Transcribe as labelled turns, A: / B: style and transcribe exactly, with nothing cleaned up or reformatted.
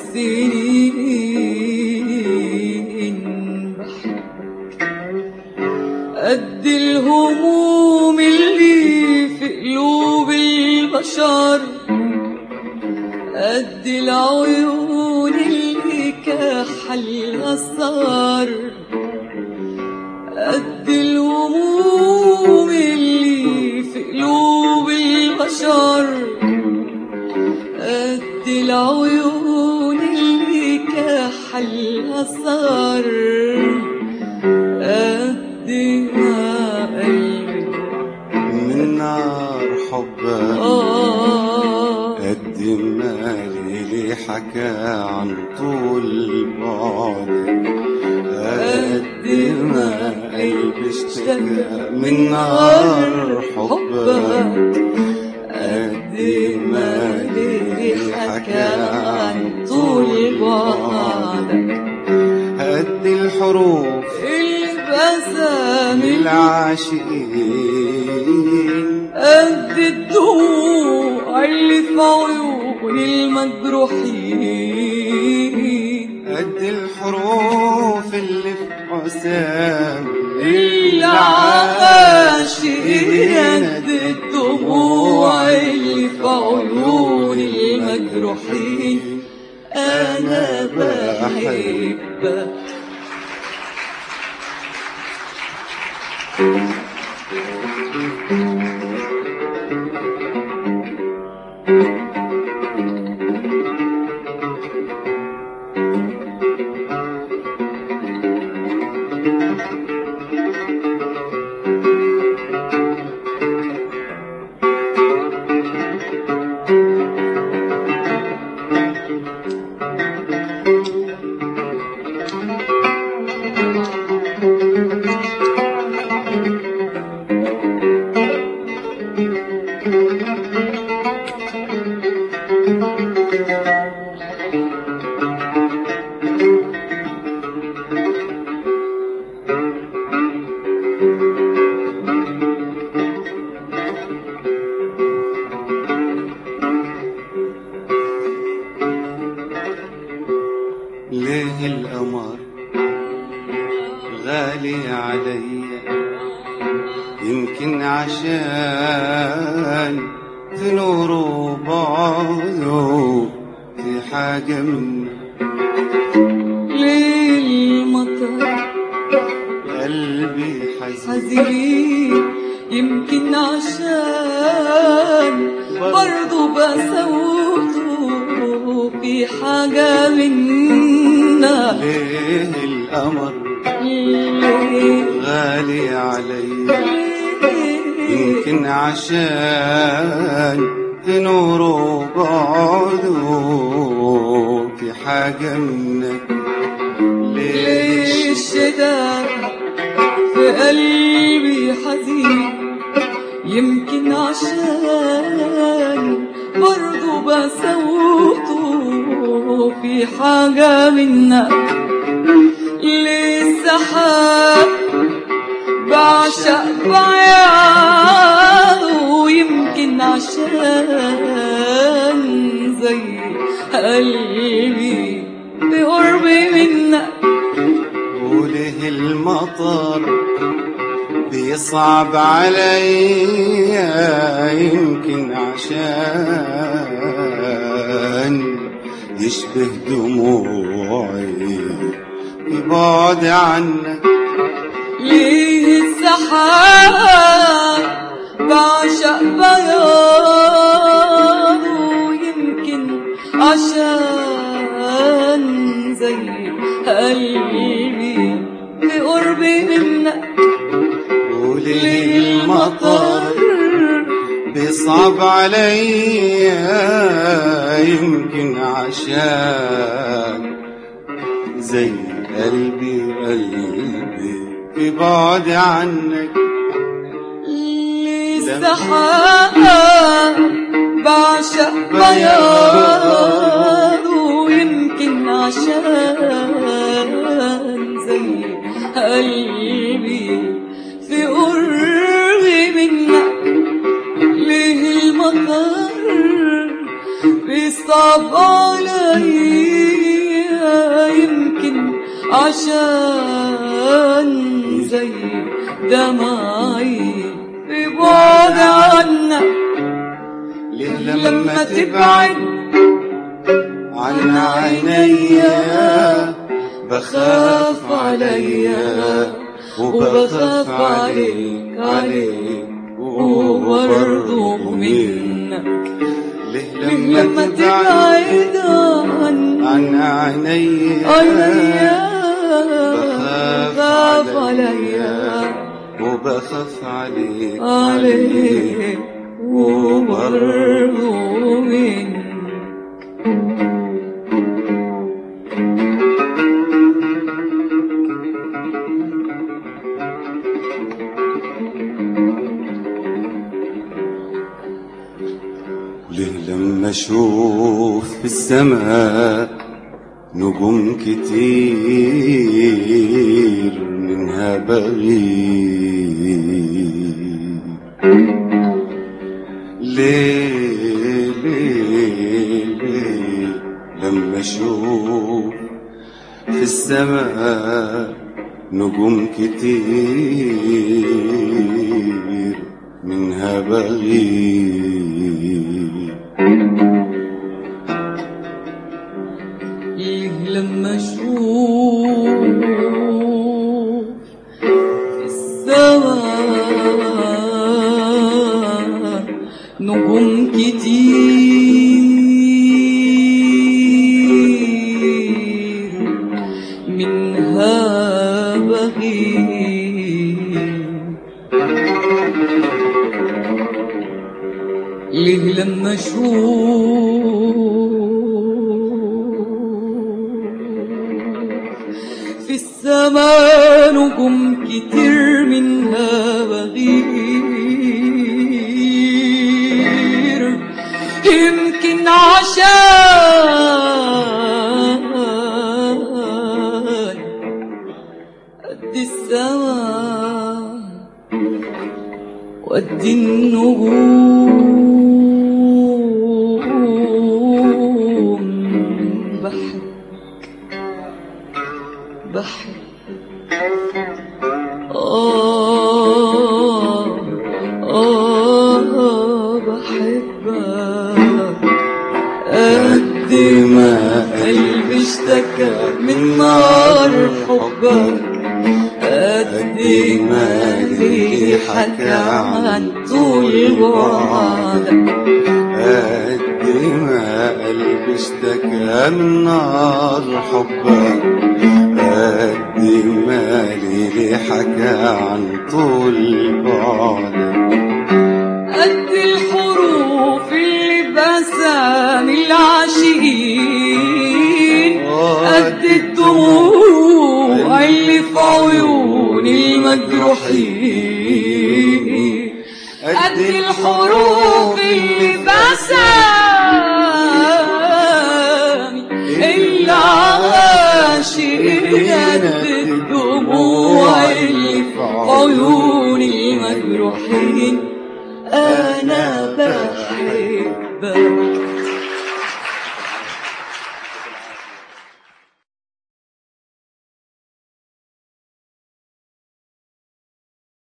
A: السنين بحبك قد الهموم اللي في قلوب البشر، قد العيون اللي كحلها السهر، قد الهموم اللي في قلوب البشر، قد العيون اللي كحلها السهر، قد ما قلبي
B: من نار حبك
A: آه
B: قد ما ليلي حكى عن طول بعدك، قد ما قلبي اشتكى من نار حبك، قد ما ليلي حكى عن طول بعدك، قد الحروف
A: البسام
B: العاشقين،
A: قد الدموع اللي في عيون المجروحين،
B: قد الحروف اللي في حسام
A: العاشقين، قد الدموع اللي في عيون المجروحين. أنا بحبك
B: ليه القمر غالي عليا، يمكن عشان في نوره بعده في حاجة منه.
A: ليه المطر
B: قلبي حزين
A: حزين، يمكن عشان برضو بسوته في حاجة منا.
B: ليه القمر
A: ليه
B: غالي عليا، يمكن عشان في نوره بعده في حاجة منك.
A: ليه الشتاء في قلبي حزين، يمكن عشان برضو بسوته في حاجة منك. ليه السحاب بعشق بعياده، يمكن عشان زي قلبي بقربي منك.
B: وليه المطر بيصعب عليا، يمكن عشان يشبه دموعي ببعد عنك.
A: ليه السحاب بعشق بياضه، يمكن عشان زي قلبي بقربي منك.
B: وليه المطر بيصعب عليا، يمكن عشان زي قلبي قلبي في بعد عنك.
A: ليه السحاب بعشق بياضه، يمكن عشان زي قلبي في قربي منك. ليه المطر بيصعب علي، عشان زي دمعي في بعد عنك.
B: ليه
A: لما تبعد
B: عن عينيا بخاف عليا وبخاف عليك عليك وبرضو منك. ليه لما تبعد عن
A: عن
B: عينيا
A: بخاف عليا
B: وبخاف عليك
A: عليك وبرضو منك.
B: ليه لما اشوف في السماء نجوم كتير منها بغيب؟ ليه ليه ليه لما اشوف في السماء نجوم كتير منها بغيب؟
A: ليه لما اشوف في السماء نجوم كتير منها بغيب؟ ليه لما اشوف في السماء نجوم كتير منها بغير؟ يمكن عشان قد السماء وقد النجوم بحب بحب آه آه بحبك قد ما قلبي اشتكى من نار حبك، قد ما لي حكى عن طول بعدك،
B: قد ما قلبي اشتكى من نار حبك، قد ما لي حكى عن طول بعدك،
A: قد الحروف اللي بسامي العاشقين، قد الدموع اللي في عيون المجروحين، قد الحروف اللي بسامي العاشقين، قد الدموع اللي في عيون المجروحين.